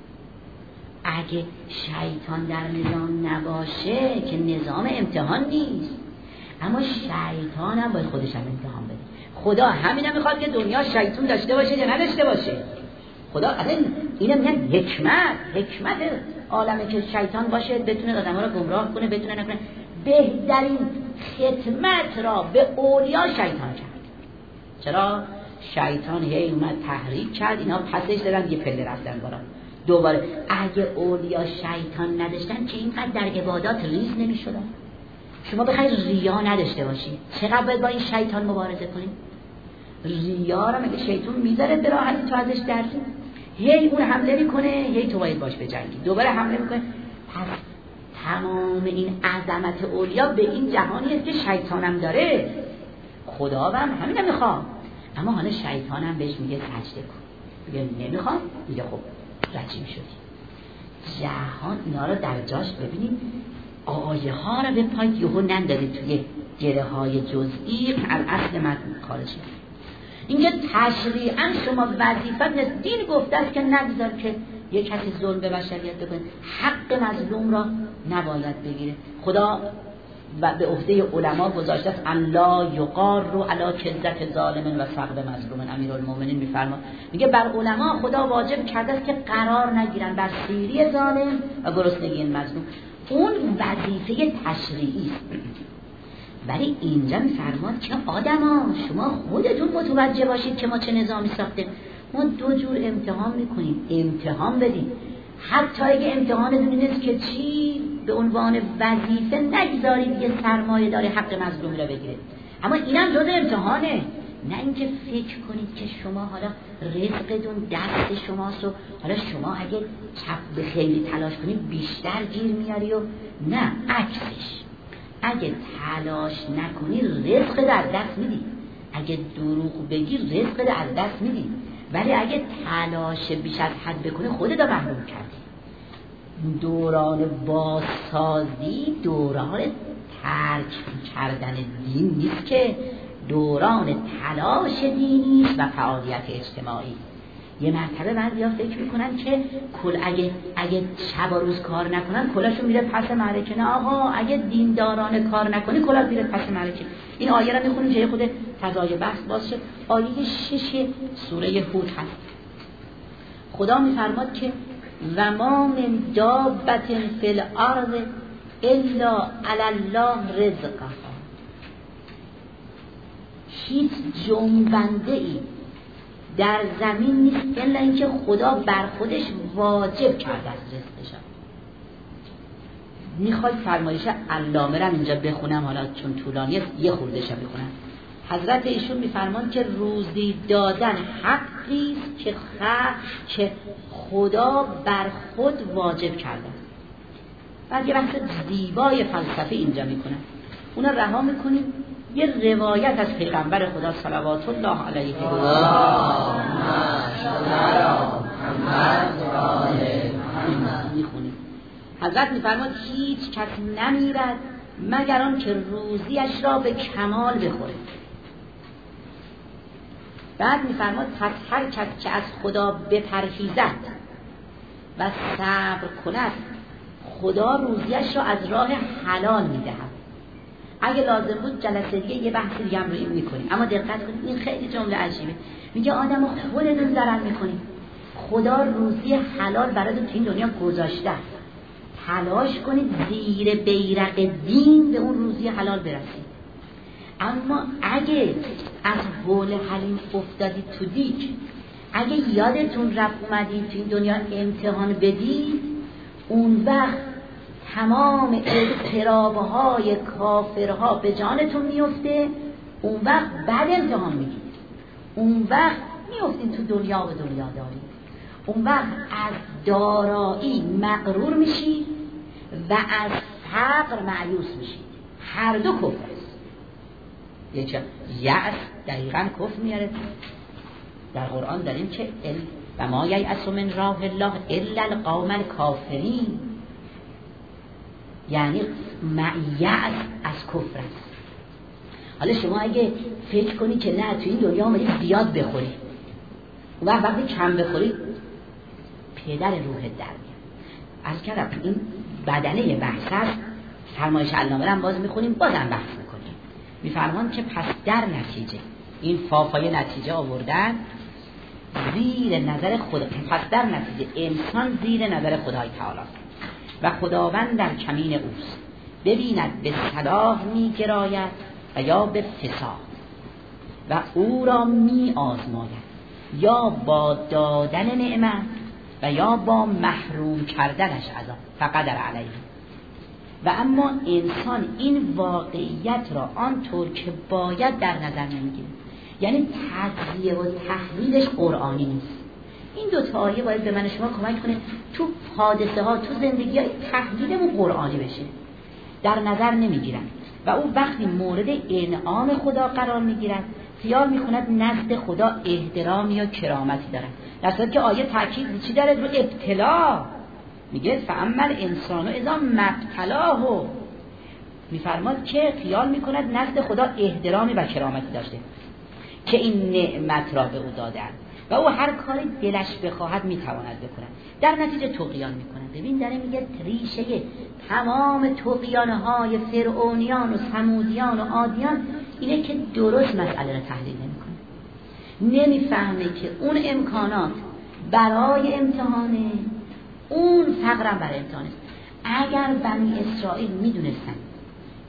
اگه شیطان در نظام نباشه که نظام امتحان نیست. اما شیطان هم باید خودش هم امتحان بده. خدا همین هم میخواد که دنیا شیطان داشته باشه یا نداشته باشه. خدا اصلا اینه میگن حکمت عالمه که شیطان باشه، بتونه آدم‌ها رو گمراه کنه، بتونه نکنه. بهترین خدمت را به اولیا شیطان کرد. چرا؟ شیطان هی اومد تحریک کرد، اینا پسش دادن، یه پله رفتن بالا. دوباره اگه اولیا شیطان نداشتن که اینقدر در عبادات ریز نمی‌شدن. شما بخواید ریا نداشته باشید، چقدر باید با این شیطان مبارزه کنید؟ ریا رو مگه شیطان میذاره به راحتی تو ازش درسی؟ هی اون حمله میکنه، هی تو باید باش بجنگی، دوباره حمله میکنه. پس تمام این عظمت اولیا به این جهانی است که شیطانم داره. خدا هم همین هم میخواد، اما حالا شیطانم بهش میگه سجده کن، میگه نمیخوام، میگه خب رجیم شدی. جهان اینا رو در جاش ببینید، آیه ها رو به پای یهو نندازید توی گره های جزئی اصل متن خارج شد. اینکه تشریعاً شما وظیفت دین گفته است که نگذار که یک کسی ظلم به بشریت بکنه، حق مظلوم را نباید بگیره. خدا و به عهده علما گذاشته است الله یقار رو علی کذت ظالم و فقد مظلوم. امیرالمومنین میفرما، میگه بر علما خدا واجب کرده است که قرار نگیرن بر سیری ظالم و گرسنگی مظلوم. اون وظیفه تشریعی است. ولی اینجا میفرماد که آدما شما خودتون متوجه باشید که ما چه نظامی ساختیم. ما دو جور امتحان میکنیم، امتحان بدیم، حتی اگه امتحانتون این است که چی به عنوان وظیفه نگذارید یه سرمایه داره حق مظلوم را بگیره، اما اینم جز امتحانه. نه اینکه فکر کنید که شما حالا رزقتون دست شماست و حالا شما اگه چپ به خیلی تلاش کنید بیشتر گیر میاری، و نه، عکسش. اگه تلاش نکنی رزق در دست میدی، اگه دروغ بگی رزق در دست میدی، ولی اگه تلاش بیش از حد بکنی خودت رو محروم کردی. دوران بازسازی دوران ترک کردن دین نیست، که دوران تلاش دینی و فعالیت اجتماعی. یه مرتبه بعضیا فکر میکنن که اگه شب و روز کار نکنن کلاشون میره پس معرکه. نه آقا، اگه دینداران کار نکنی کلاش میره پس معرکه. این آیه رو میخونیم جای خود فضای بحث باز شد. آیه 6 سوره هود هست. خدا میفرماد که و ما من دابة فی الارض الا علی الله رزقها. هیچ جنبنده ای در زمین نیست الا اینکه خدا بر خودش واجب کرده از رزقش. میخواد فرمایش علامه را اینجا بخونم، حالا چون طولانیه یه خورده‌اش بخونم. حضرت ایشون میفرمان که روزی دادن حقی است که خدا بر خود واجب کرده. بعد یه بحث زیبای فلسفی اینجا میکنن، اونا رها میکنیم. یه روایت از پیغمبر خدا صلوات الله علیه و میخونیم. حضرت میفرماد هیچ کس نمیرد مگر آن که روزیش را به کمال بخوره. بعد میفرماد پس هر کس که از خدا بپرهیزد و صبر کند خدا روزیش را از راه حلال میدهد. اگه لازم بود جلسه دیگه یه بحث دیگه هم رو این میکنیم، اما دقت کنید این خیلی جمله عجیبه. میگه آدمو خودتون ضرر میکنید، خدا روزی حلال براتون تو این دنیا گذاشته، تلاش کنید زیر بیرق دین به اون روزی حلال برسید. اما اگه از حول حلیم افتادید تو دیگ، اگه یادتون رفت اومدید تو این دنیا امتحان بدید، اون وقت تمام اضطراب‌های کافرها به جانتون میفته. اون وقت بعد امتحان میگید، اون وقت میفتید تو دنیا و دنیا داری، اون وقت از دارایی مغرور میشید و از فقر مایوس میشید. هر دو کفر است. یأس دقیقاً کفر میاره. در قرآن داریم که و ما ییأس من راه الله الا القوم الکافرین، یعنی یأس از کفر است. حالا شما اگه فکر کنی که نه تو این دنیا آمدی زیاد بخوری و وقتی کم بخوری پدر روحت در میاد. از کردم این بدنه بحث هست. فرمایش علامه هم باز میخونیم، بازم بحث میکنیم. میفرمان که پس در نتیجه این فافای نتیجه آوردن زیر نظر خدا، پس در نتیجه انسان زیر نظر خدای تعالی و خداوند در کمین اوست، ببیند به صلاح میگراید و یا به فساد و او را می آزماید، یا با دادن نعمت و یا با محروم کردنش عذاب فقدر علیه. و اما انسان این واقعیت را آنطور که باید در نظر نمیگیره، یعنی تجزیه و تحلیلش قرآنی نیست. این دو تا آیه باید به من شما کمک کنه تو حادثه ها تو زندگی ها تحلیلمون قرآنی بشه. در نظر نمیگیرن و او وقتی مورد انعام خدا قرار میگیرد خیال میکند نزد خدا احترامی یا کرامتی دارد، در صورتی که آیه تاکید چی داره؟ رو ابتلا. میگه فاما الانسان اذا مبتلاه، میفرماد که خیال میکند نزد خدا احترامی و کرامتی داشته که این نعمت را به او دادن و او هر کاری دلش بخواهد میتواند بکند، در نتیجه طغیان میکند. ببین داره میگه ریشه تمام طغیانهای فرعونیان و ثمودیان و عادیان اینه که درست مسئله را تحلیل نمیکنه، نمیفهمه که اون امکانات برای امتحانه، اون فقرم برای امتحانه. اگر بنی اسرائیل میدونستن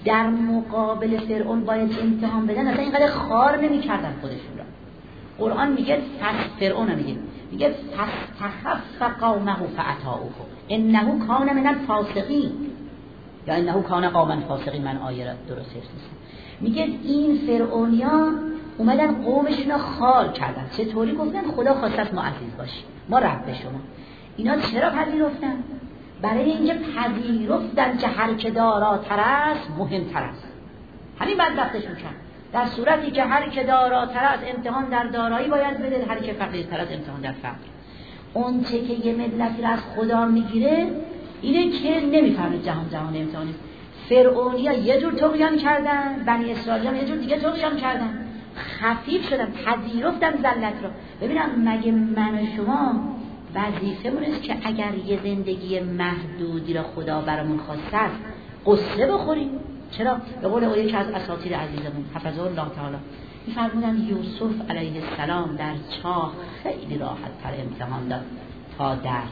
در مقابل فرعون باید امتحان بدن، اصلا اینقدر خار نمی‌کردن خودشون را. قرآن میگه فرعون میگه فاستخف قومه فاتاؤه انه کان من الفاسقین، یا انه کان قوما فاسقین. من آیه را درست نیستم. میگه این فرعونیا اومدن قومشون رو خار کردن. چطوری؟ گفتن خدا خواسته ما عزیز باشیم، ما رب شما. اینا چرا پذیرفتن؟ برای اینکه پذیرفتن که هر که داراتر است مهمتر است. همین بدبختشون کرد. در صورتی که هر که داراتر است امتحان در دارایی باید بده، هر که فقیرتر است امتحان در فقر. اون چه که یه ملتی را از خدا میگیره اینه که نمیفهمه جهان امتحانی. فرعونیا یه جور طغیان کردن، بنی اسرائیل هم یه جور دیگه طغیان کردن، خفیف شدن، پذیرفتن ذلت رو. ببینم مگه من و شما وظیفه‌مون است که اگر یه زندگی محدودی را خدا برامون خواسته است قصه بخوریم؟ چرا؟ به قول یکی از اساطیر عزیزمون حفظه الله تعالی می‌فرمودن یوسف علیه السلام در چاه خیلی راحت تر امتحان داد تا در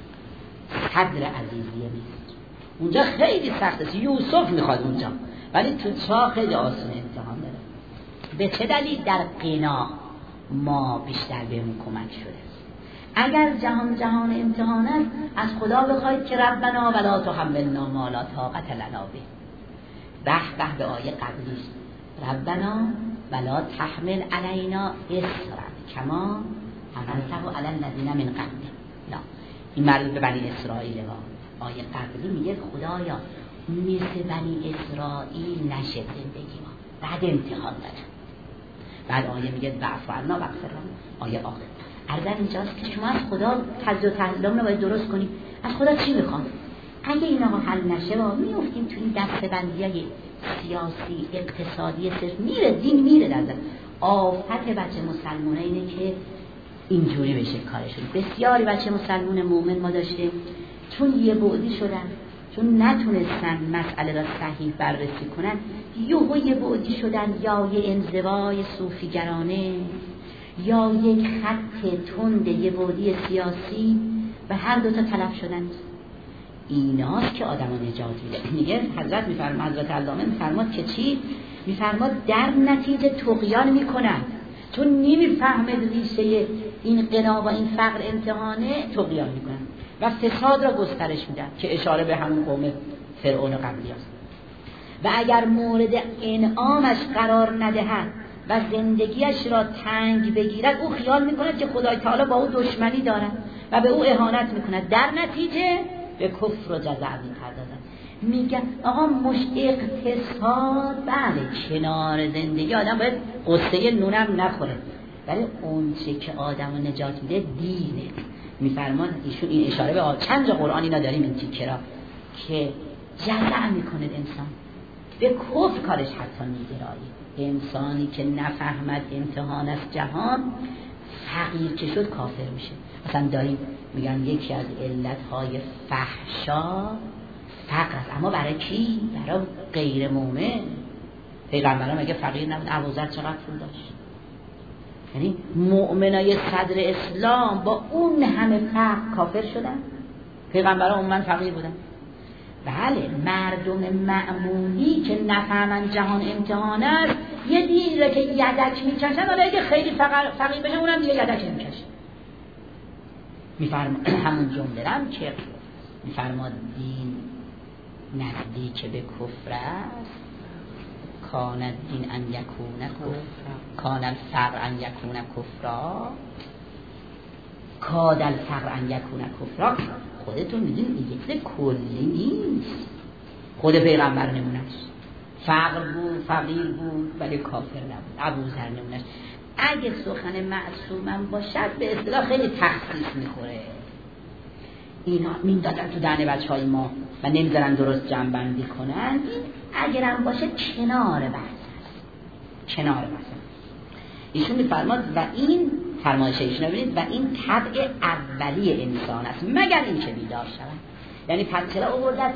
صدر عزیزیه نیست. اونجا خیلی سخت است، یوسف میخواد اونجا، ولی تو چاه خیلی آسان امتحان داره. به چه دلیل؟ در قنا ما بیشتر بهمون کمک شده. اگر جهان امتحان است، از خدا بخواید که ربنا ولا تحملنا ما لا طاقت لنا به. به آیه قبلیش ربنا ولا تحمل علینا اصرا کما حملته علی الذین من قبلنا. لا، این مربوط به بنی اسرائیل. آیه قبلی میگه خدایا مثل بنی اسرائیل نشه زندگی ما، بعد امتحان بدن. بعد آیه میگه ضعف عنا واغفر لنا. آیه آخر ارزن اینجاست که شما از خدا تجزیه و تحلیل رو باید درست کنیم. از خدا چی میخواد؟ اگه این آقا حل نشه ما میافتیم تو این دسته‌بندی‌های سیاسی اقتصادی صرف، میره دین میره در دل. آفت بچه مسلمانه اینه که اینجوری بشه کارشون. بسیاری بچه مسلمان مومن ما داشته چون یه بعدی شدن، چون نتونستن مسئله را صحیح بررسی کنن، یه بعدی شدن، یا یه انزوای صوفیگرانه یا یک خط تند یه بعدی سیاسی، و هر دوتا تلف شدن. ایناست که آدم رو نجات میده. میگه حضرت میفرماد، حضرت علامه میفرماد که چی؟ میفرماد در نتیجه طغیان میکنن، چون نمیفهمد ریشه این قنا و این فقر امتحانه، طغیان میکنن و فساد را گسترش میدن که اشاره به همون قوم فرعون قبلی است. و اگر مورد انعامش قرار ندهد و زندگیش را تنگ بگیرد، او خیال میکند که خدای تعالی با او دشمنی دارد و به او اهانت میکند. در نتیجه به کفر و جزع میپردازد. میگن آقا اقتصاد بله کنار زندگی آدم باید قصه نونم نخوره، ولی اون چه که آدم رو نجات میده دینه. میفرمان ایشون این اشاره به چند جا قرآن اینا داریم این تیکه را که جزع میکنه انسان به کفر، کارش حتی میگرایی. انسانی که نفهمد امتحان از جهان، فقیر که شد کافر میشه. مثلا داریم میگن یکی از علتهای فحشا فقر است، اما برای کی؟ برای غیر مومن. پیغمبران مگه فقیر نبود؟ ابوذر چقدر پول داشت؟ یعنی مؤمنای صدر اسلام با اون همه فقر کافر شدن؟ پیغمبران عموما فقیر بودن. بله، مردم معمولی که نفهمن جهان امتحان است، یه دیره که یدک میکشن، حالا اگه خیلی فقیر بشه اونم دیگه یدک نمیکشه. میفرماد همون جمله هم که میفرماد دین نزدیک به کفر است، کان الدین ان یکون کفر، کان الفقر ان یکون کفرا، کاد الفقر ان یکون کفرا. خودتون میدونید این یک کلی نیست. خود پیغمبر نمونهش فقر بود، فقیر بود ولی کافر نبود. ابوذر نمونهش اگه سخن معصومم باشد به اصطلاح خیلی تخصیص میخوره. اینا میندازن تو دهن بچهای ما و نمیذارن درست جمع‌بندی کنن. اگرم باشه کنار بحث است، کنار بحث. ایشون میفرماد و این فرمایش ایشون ببینید، و این طبع اولی انسان است مگر این که بیدار شود. یعنی پس چرا آوردت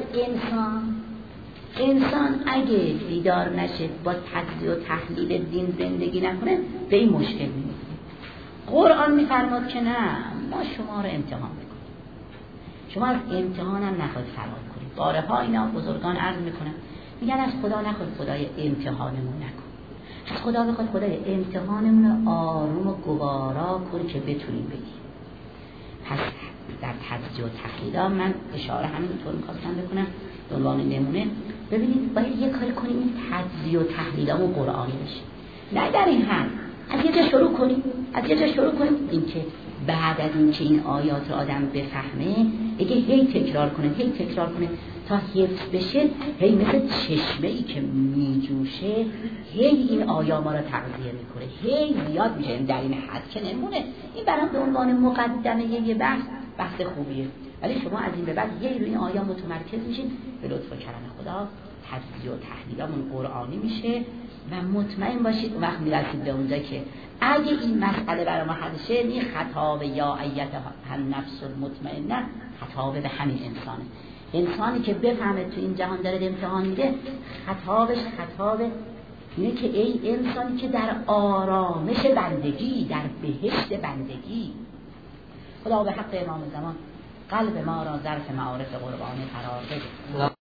انسان اگه بیدار نشه، با تجزیه و تحلیل دین زندگی نکنه، به این مشکل میفته. قرآن میفرماد که نه، ما شما رو امتحان میکنیم، شما از امتحان هم نخواهید فرار کنید. بارها اینا بزرگان عرض میکنن میگن از خدا نخواد خدای امتحانمون نکن، از خدا بخواد خدای امتحانمون آروم و گوارا کن که بتونیم بگیم. پس در تجزیه و تحلیل من اشاره همینطور می‌خواستم بکنم به عنوان نمونه. ببینید باید یه کاری کنیم این تجزیه و تحلیلامون قرآنی بشه، نه در این حد از یه جا شروع کنیم، اینکه بعد از اینکه این آیات رو آدم بفهمه دیگه هی تکرار کنه تا حفظ بشه، هی مثل چشمه‌ای که میجوشه هی این آیات ما رو تغذیه میکنه، هی زیاد میشه. در این حد که نمونه این برام به عنوان مقدمه یه بحث خوبیه، ولی شما از این به بعد یه روی این آیات متمرکز میشین، به لطف و کرم خدا تجزیه و تحلیلمون قرآنی میشه و مطمئن باشید اون وقت میرسید به اونجا که اگه این مسئله برای ما حل شه، این خطاب یا ایتها النفس المطمئنه خطاب به همین انسانی که بفهمه تو این جهان داره امتحان میده، خطاب اینه که ای انسانی که در آرامش بندگی، در بهشت بندگی، خدا به حق امام زمان قلب ما را ظرف معارف قربانی قرار بده.